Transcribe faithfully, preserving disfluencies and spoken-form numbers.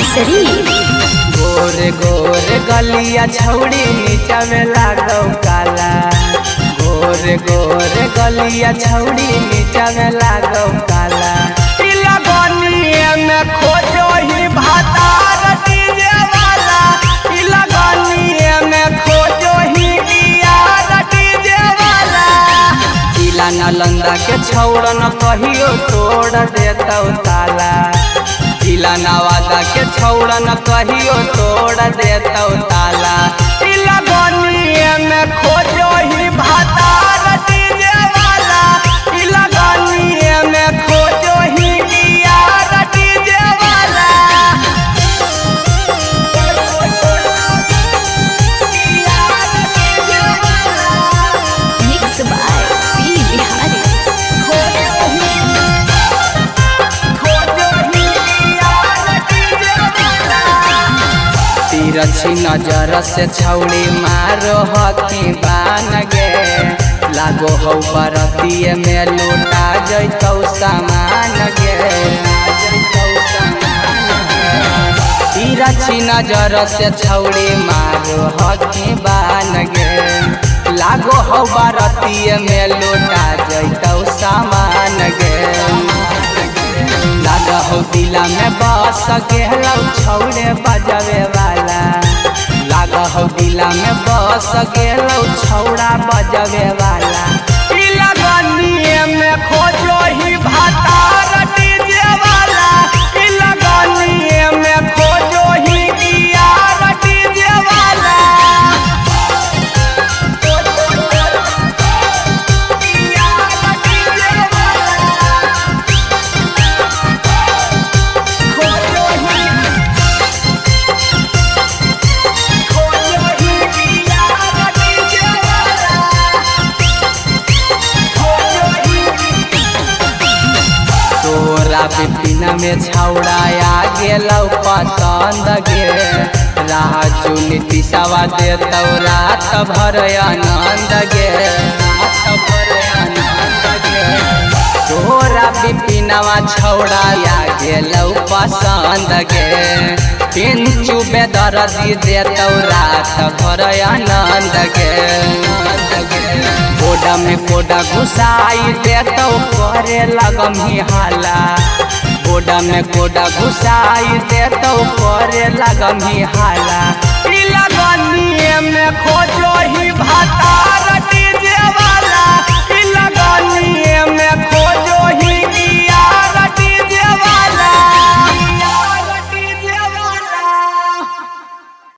शरीफ। गोरे गोरे गलिया छौड़ी नीचा में लागौ काला, गोरे गोरे गलिया छौड़ी नीचा में लागौ काला। लगनिए में खोजो ही भातार डीजे वाला, लगनिए में खोजो ही यार डीजे वाला। जिला नालंदा के छौड़न कहियो तोड़ देतौ ताला, जिला नवादा के छौड़न कहियो तोड़ देतौ ताला। लगनिए में खोजो ही भातार डीजे वाला, लगनिए में खोजो ही यार डीजे वाला। Mix by P Bihari. तिरछी नजर से छौड़ी मारो हथी बान गे, लागो हौ बरतिये में लूटा जैतौ सामान गे। तिरछी नजर से छौड़ी मारो हथी बान गे, लागो हौ बरतिये में लूटा जैतौ सामान गे। लागा हो दिला में बस गेलौ छौड़े बजावे वाला, लागा हो दिला में बस गेलौ छौड़ा बजावे वाला। लगनिए में खोजो ही भातार डीजे वाला, लगनिए में खोजो ही यार डीजे वाला। तोरा बिपिन में छौड़ाया गेलौ पसंद गे, राजू नीतीशवा देतौ रात भर आनंद गे, रात भर आनंद गे। तोरा बिपिनवा छौड़ाया गेलौ पसंद गे, पिंचू बेदर्दी देतौ रात भर आनंद गे। कोडा में कोडा घुसाई देतौ करे लगमही हाला, कोडा में कोडा घुसाई देतौ करे लगमही हाला। लगनिए में खोजो ही भाता